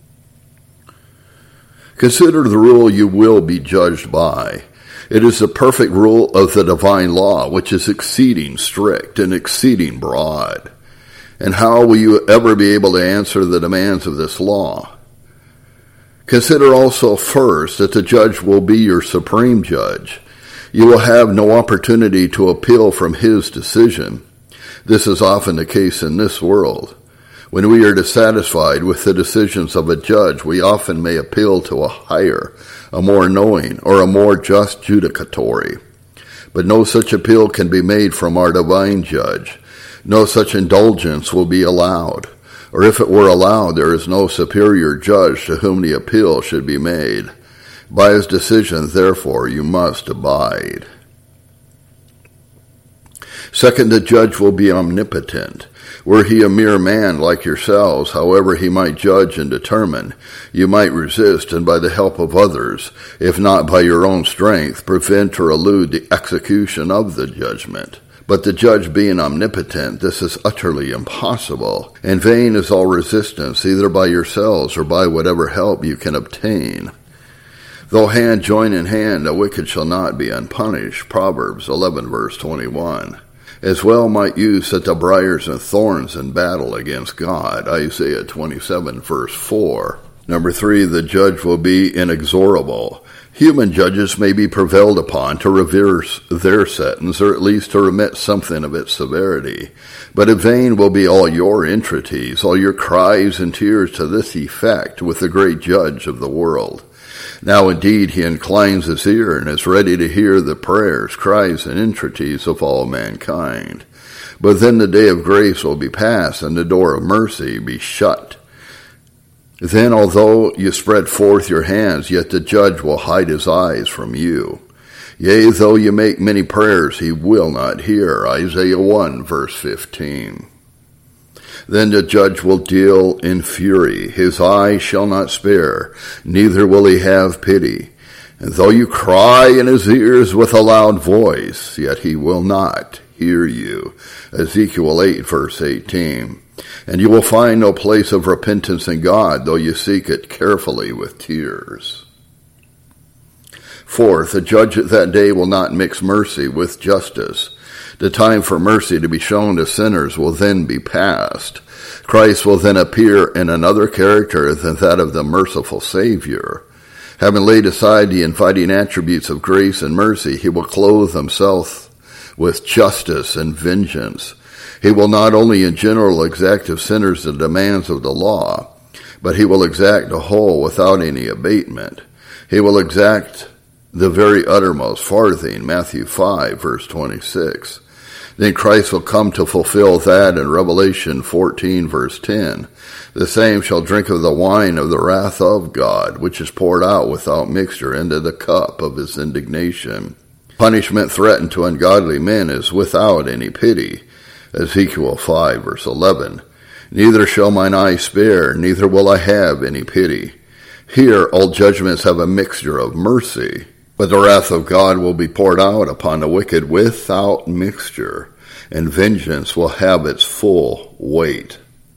Consider the rule you will be judged by. It is the perfect rule of the divine law, which is exceeding strict and exceeding broad. And how will you ever be able to answer the demands of this law? Consider also first that the judge will be your supreme judge. You will have no opportunity to appeal from his decision. This is often the case in this world. When we are dissatisfied with the decisions of a judge, we often may appeal to a higher, a more knowing, or a more just judicatory. But no such appeal can be made from our divine judge. No such indulgence will be allowed. Or if it were allowed, there is no superior judge to whom the appeal should be made. By his decision, therefore, you must abide. Second, the judge will be omnipotent. Were he a mere man like yourselves, however he might judge and determine, you might resist, and by the help of others, if not by your own strength, prevent or elude the execution of the judgment. But the judge being omnipotent, this is utterly impossible, and vain is all resistance, either by yourselves or by whatever help you can obtain. Though hand join in hand, the wicked shall not be unpunished. Proverbs 11 verse 21. As well might you set the briars and thorns in battle against God. Isaiah 27 verse 4. Number 3, the judge will be inexorable. Human judges may be prevailed upon to reverse their sentence, or at least to remit something of its severity. But in vain will be all your entreaties, all your cries and tears to this effect with the great judge of the world. Now indeed he inclines his ear and is ready to hear the prayers, cries, and entreaties of all mankind. But then the day of grace will be past, and the door of mercy be shut. Then, although you spread forth your hands, yet the judge will hide his eyes from you. Yea, though you make many prayers, he will not hear. Isaiah 1, verse 15. Then the judge will deal in fury. His eye shall not spare, neither will he have pity. And though you cry in his ears with a loud voice, yet he will not hear you. Ezekiel 8, verse 18. And you will find no place of repentance in God, though you seek it carefully with tears. Fourth, the judge at that day will not mix mercy with justice. The time for mercy to be shown to sinners will then be past. Christ will then appear in another character than that of the merciful Savior. Having laid aside the inviting attributes of grace and mercy, he will clothe himself with justice and vengeance. He will not only in general exact of sinners the demands of the law, but he will exact the whole without any abatement. He will exact the very uttermost farthing, Matthew 5, verse 26. Then Christ will come to fulfill that in Revelation 14, verse 10. The same shall drink of the wine of the wrath of God, which is poured out without mixture into the cup of his indignation. Punishment threatened to ungodly men is without any pity. Ezekiel 5, verse 11. Neither shall mine eye spare, neither will I have any pity. Here all judgments have a mixture of mercy, but the wrath of God will be poured out upon the wicked without mixture, and vengeance will have its full weight.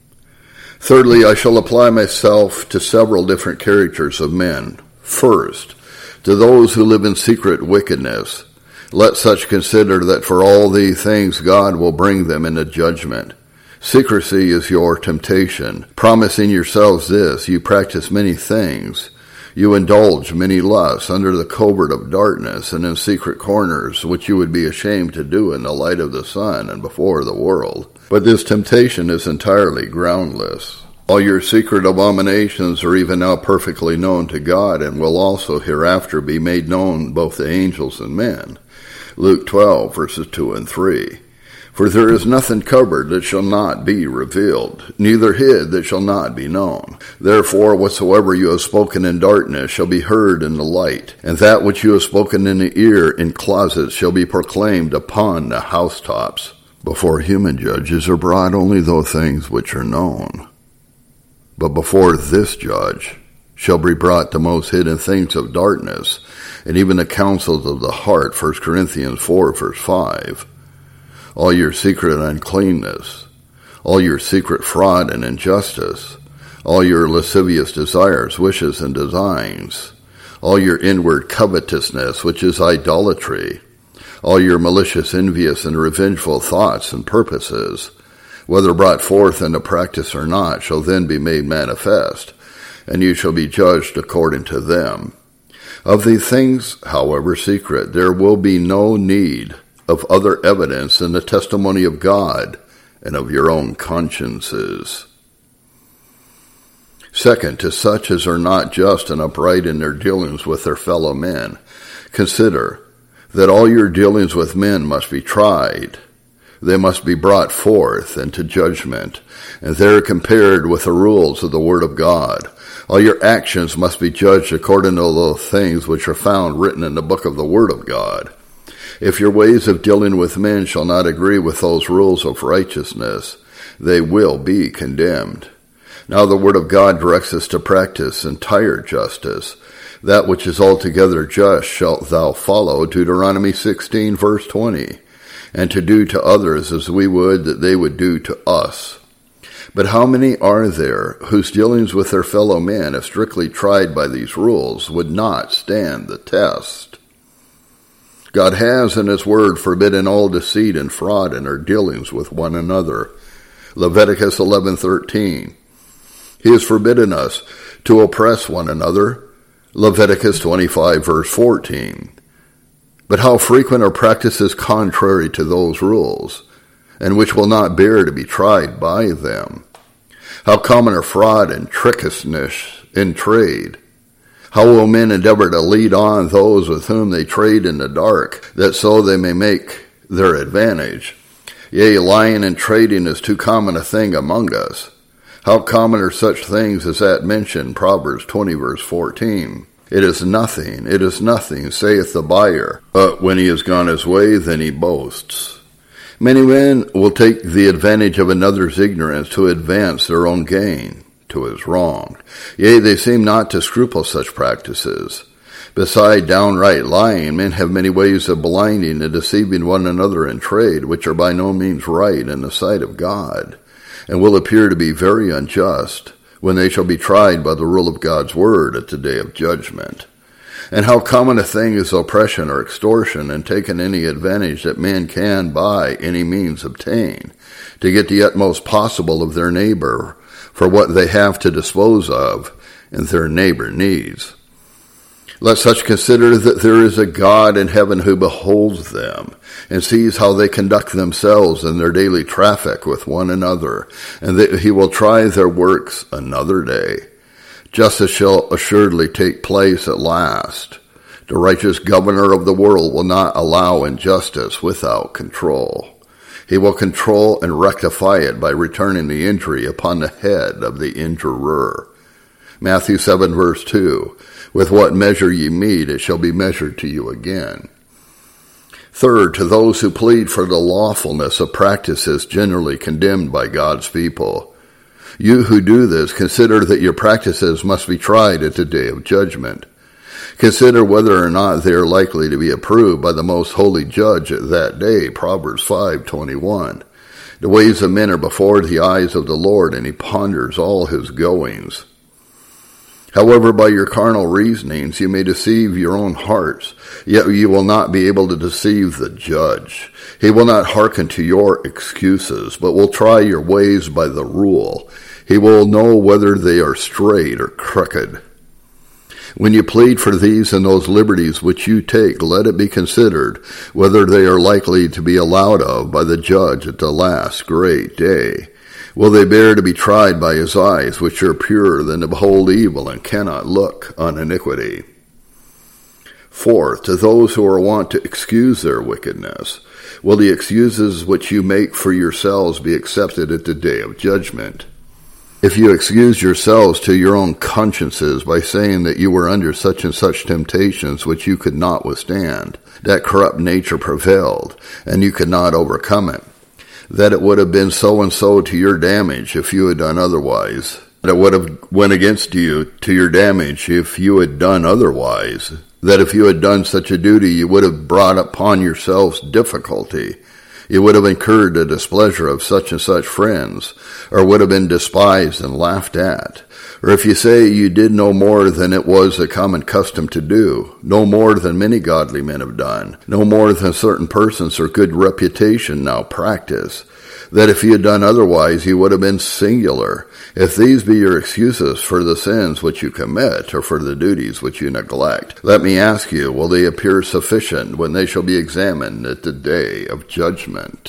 Thirdly, I shall apply myself to several different characters of men. First, to those who live in secret wickedness, let such consider that for all these things God will bring them into judgment. Secrecy is your temptation. Promising yourselves this, you practice many things. You indulge many lusts under the covert of darkness and in secret corners, which you would be ashamed to do in the light of the sun and before the world. But this temptation is entirely groundless. All your secret abominations are even now perfectly known to God and will also hereafter be made known both to angels and men. Luke 12, verses 2 and 3. For there is nothing covered that shall not be revealed, neither hid that shall not be known. Therefore, whatsoever you have spoken in darkness shall be heard in the light, and that which you have spoken in the ear in closets shall be proclaimed upon the housetops. Before human judges are brought only those things which are known. But before this judge shall be brought the most hidden things of darkness, and even the counsels of the heart, 1 Corinthians 4, verse 5. All your secret uncleanness, all your secret fraud and injustice, all your lascivious desires, wishes, and designs, all your inward covetousness, which is idolatry, all your malicious, envious, and revengeful thoughts and purposes, whether brought forth into practice or not, shall then be made manifest, and you shall be judged according to them. Of these things, however secret, there will be no need of other evidence than the testimony of God and of your own consciences. Second, to such as are not just and upright in their dealings with their fellow men, consider that all your dealings with men must be tried. They must be brought forth into judgment, and there compared with the rules of the Word of God. All your actions must be judged according to those things which are found written in the book of the Word of God. If your ways of dealing with men shall not agree with those rules of righteousness, they will be condemned. Now the Word of God directs us to practice entire justice. That which is altogether just shalt thou follow, Deuteronomy 16, verse 20, and to do to others as we would that they would do to us. But how many are there whose dealings with their fellow men, if strictly tried by these rules, would not stand the test? God has in his word forbidden all deceit and fraud in our dealings with one another. Leviticus 11:13. He has forbidden us to oppress one another. Leviticus 25, verse 14. But how frequent are practices contrary to those rules, and which will not bear to be tried by them? How common are fraud and trickousness in trade? How will men endeavor to lead on those with whom they trade in the dark, that so they may make their advantage? Yea, lying and trading is too common a thing among us. How common are such things as that mentioned, Proverbs 20, verse 14. It is nothing, saith the buyer, but when he has gone his way, then he boasts. Many men will take the advantage of another's ignorance to advance their own gain, to his wrong. Yea, they seem not to scruple such practices. Beside downright lying, men have many ways of blinding and deceiving one another in trade, which are by no means right in the sight of God, and will appear to be very unjust, when they shall be tried by the rule of God's word at the day of judgment. And how common a thing is oppression or extortion, and taking any advantage that man can by any means obtain, to get the utmost possible of their neighbor for what they have to dispose of, and their neighbor needs. Let such consider that there is a God in heaven who beholds them, and sees how they conduct themselves in their daily traffic with one another, and that he will try their works another day. Justice shall assuredly take place at last. The righteous governor of the world will not allow injustice without control. He will control and rectify it by returning the injury upon the head of the injurer. Matthew 7 verse 2, with what measure ye mete, it shall be measured to you again. Third, to those who plead for the lawfulness of practices generally condemned by God's people. You who do this, consider that your practices must be tried at the day of judgment. Consider whether or not they are likely to be approved by the most holy judge at that day, Proverbs 5:21. The ways of men are before the eyes of the Lord, and he ponders all his goings. However, by your carnal reasonings you may deceive your own hearts, yet you will not be able to deceive the judge. He will not hearken to your excuses, but will try your ways by the rule. He will know whether they are straight or crooked. When you plead for these and those liberties which you take, let it be considered whether they are likely to be allowed of by the judge at the last great day. Will they bear to be tried by his eyes, which are purer than to behold evil and cannot look on iniquity? Fourth, to those who are wont to excuse their wickedness, will the excuses which you make for yourselves be accepted at the day of judgment? If you excuse yourselves to your own consciences by saying that you were under such and such temptations which you could not withstand, that corrupt nature prevailed, and you could not overcome it, that it would have been so and so to your damage if you had done otherwise, that it would have went against you to your damage if you had done otherwise, that if you had done such a duty you would have brought upon yourselves difficulty, you would have incurred the displeasure of such and such friends, or would have been despised and laughed at. Or if you say you did no more than it was a common custom to do, no more than many godly men have done, no more than certain persons of good reputation now practice, that if you had done otherwise you would have been singular. If these be your excuses for the sins which you commit, or for the duties which you neglect, let me ask you, will they appear sufficient when they shall be examined at the day of judgment?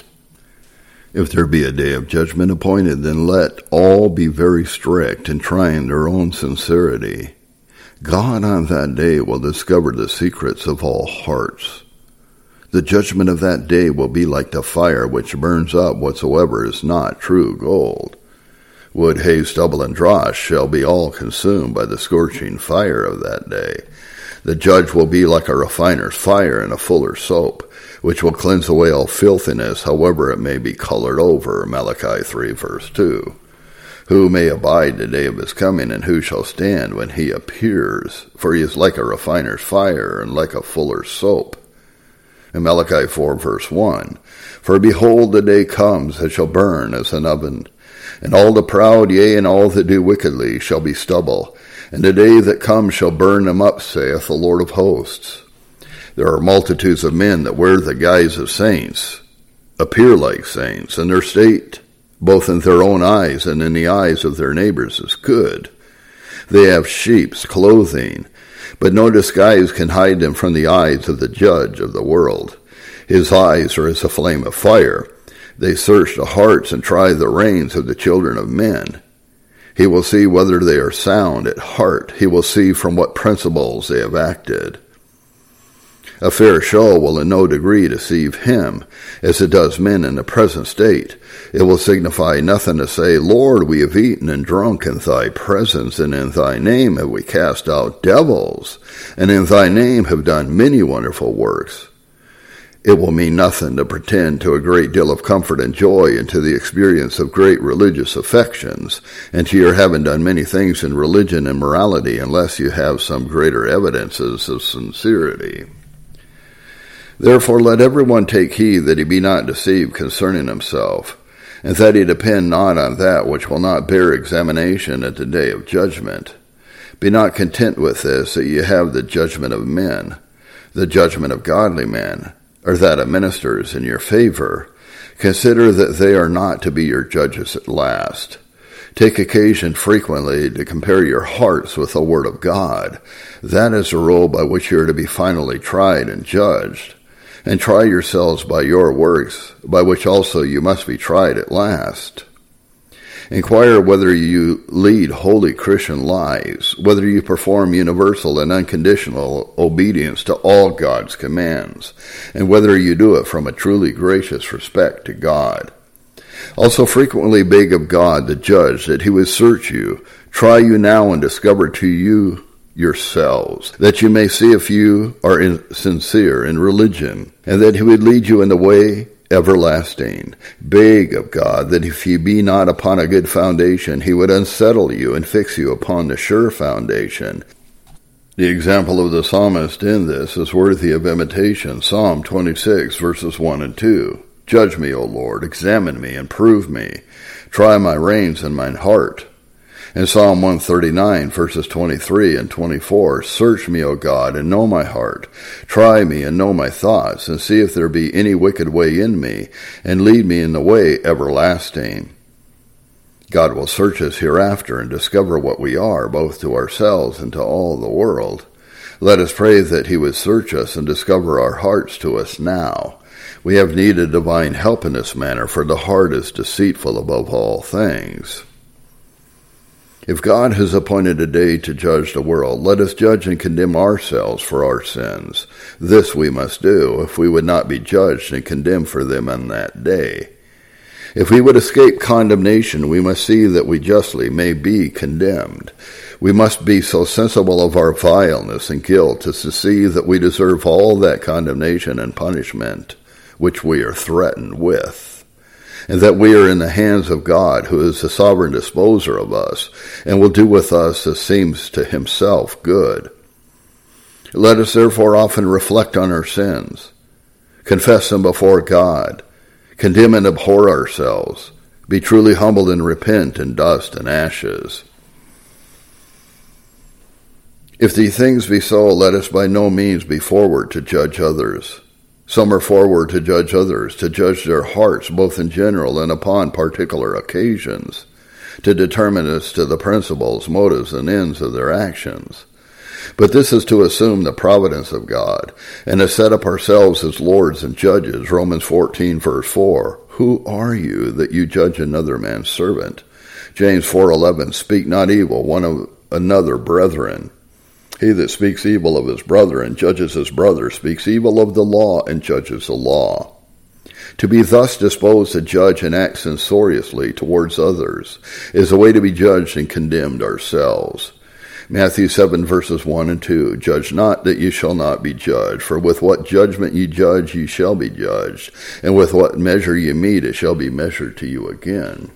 If there be a day of judgment appointed, then let all be very strict in trying their own sincerity. God on that day will discover the secrets of all hearts. The judgment of that day will be like the fire which burns up whatsoever is not true gold. Wood, hay, stubble, and dross shall be all consumed by the scorching fire of that day. The judge will be like a refiner's fire and a fuller's soap, which will cleanse away all filthiness, however it may be colored over. Malachi 3 verse 2. Who may abide the day of his coming, and who shall stand when he appears? For he is like a refiner's fire and like a fuller's soap. In Malachi 4 verse 1, For behold, the day comes that shall burn as an oven, and all the proud, yea, and all that do wickedly, shall be stubble. And the day that comes shall burn them up, saith the Lord of hosts. There are multitudes of men that wear the guise of saints, appear like saints, and their state, both in their own eyes and in the eyes of their neighbors, is good. They have sheep's clothing, but no disguise can hide them from the eyes of the judge of the world. His eyes are as a flame of fire. They search the hearts and try the reins of the children of men. He will see whether they are sound at heart. He will see from what principles they have acted. A fair show will in no degree deceive him, as it does men in the present state. It will signify nothing to say, Lord, we have eaten and drunk in thy presence, and in thy name have we cast out devils, and in thy name have done many wonderful works. It will mean nothing to pretend to a great deal of comfort and joy, and to the experience of great religious affections, and to your having done many things in religion and morality, unless you have some greater evidences of sincerity. Therefore let everyone take heed that he be not deceived concerning himself, and that he depend not on that which will not bear examination at the day of judgment. Be not content with this, that ye have the judgment of men, the judgment of godly men, or that of ministers in your favor. Consider that they are not to be your judges at last. Take occasion frequently to compare your hearts with the word of God. That is the rule by which you are to be finally tried and judged. And try yourselves by your works, by which also you must be tried at last. Inquire whether you lead holy Christian lives, whether you perform universal and unconditional obedience to all God's commands, and whether you do it from a truly gracious respect to God. Also frequently beg of God the judge that he would search you, try you now and discover to you yourselves, that you may see if you are sincere in religion, and that he would lead you in the way everlasting. Beg of God that if ye be not upon a good foundation, he would unsettle you and fix you upon the sure foundation. The example of the psalmist in this is worthy of imitation. Psalm 26, verses 1 and 2. Judge me, O Lord, examine me, and prove me. Try my reins and mine heart. In Psalm 139, verses 23 and 24, Search me, O God, and know my heart. Try me and know my thoughts, and see if there be any wicked way in me, and lead me in the way everlasting. God will search us hereafter and discover what we are, both to ourselves and to all the world. Let us pray that he would search us and discover our hearts to us now. We have need of divine help in this matter, for the heart is deceitful above all things. If God has appointed a day to judge the world, let us judge and condemn ourselves for our sins. This we must do, if we would not be judged and condemned for them on that day. If we would escape condemnation, we must see that we justly may be condemned. We must be so sensible of our vileness and guilt as to see that we deserve all that condemnation and punishment which we are threatened with, and that we are in the hands of God, who is the sovereign disposer of us, and will do with us as seems to himself good. Let us therefore often reflect on our sins, confess them before God, condemn and abhor ourselves, be truly humbled and repent in dust and ashes. If these things be so, let us by no means be forward to judge others. Some are forward to judge others, to judge their hearts both in general and upon particular occasions, to determine as to the principles, motives, and ends of their actions. But this is to assume the providence of God, and to set up ourselves as lords and judges. Romans 14, verse 4. Who are you that you judge another man's servant? James 4:11. Speak not evil one of another, brethren. He that speaks evil of his brother and judges his brother speaks evil of the law and judges the law. To be thus disposed to judge and act censoriously towards others is a way to be judged and condemned ourselves. Matthew 7, verses 1 and 2. Judge not that ye shall not be judged, for with what judgment ye judge ye shall be judged, and with what measure ye mete it shall be measured to you again.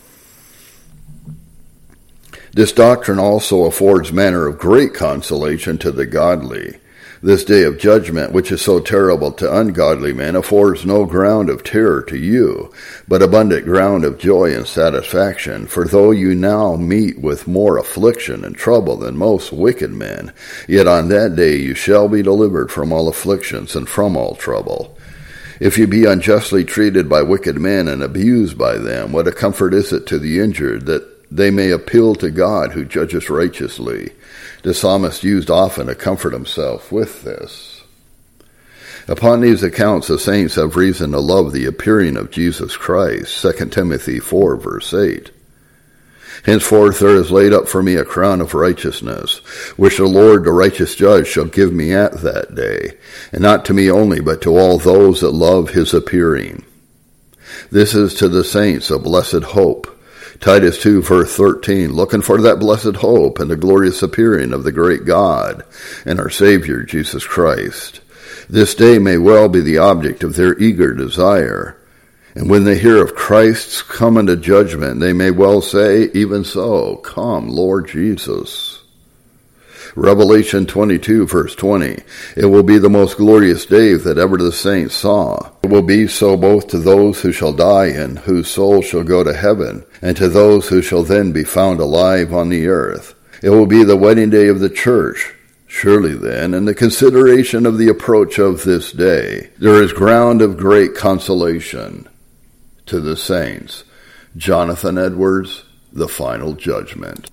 This doctrine also affords manner of great consolation to the godly. This day of judgment, which is so terrible to ungodly men, affords no ground of terror to you, but abundant ground of joy and satisfaction. For though you now meet with more affliction and trouble than most wicked men, yet on that day you shall be delivered from all afflictions and from all trouble. If you be unjustly treated by wicked men and abused by them, what a comfort is it to the injured that they may appeal to God who judges righteously. The psalmist used often to comfort himself with this. Upon these accounts, the saints have reason to love the appearing of Jesus Christ. 2 Timothy 4, verse 8. Henceforth there is laid up for me a crown of righteousness, which the Lord the righteous judge shall give me at that day, and not to me only, but to all those that love his appearing. This is to the saints a blessed hope. Titus 2, verse 13, looking for that blessed hope and the glorious appearing of the great God and our Savior, Jesus Christ. This day may well be the object of their eager desire. And when they hear of Christ's coming to judgment, they may well say, even so, come, Lord Jesus. Revelation 22, verse 20, it will be the most glorious day that ever the saints saw. It will be so both to those who shall die and whose souls shall go to heaven, and to those who shall then be found alive on the earth. It will be the wedding day of the church. Surely then, in the consideration of the approach of this day, there is ground of great consolation to the saints. Jonathan Edwards, The Final Judgment.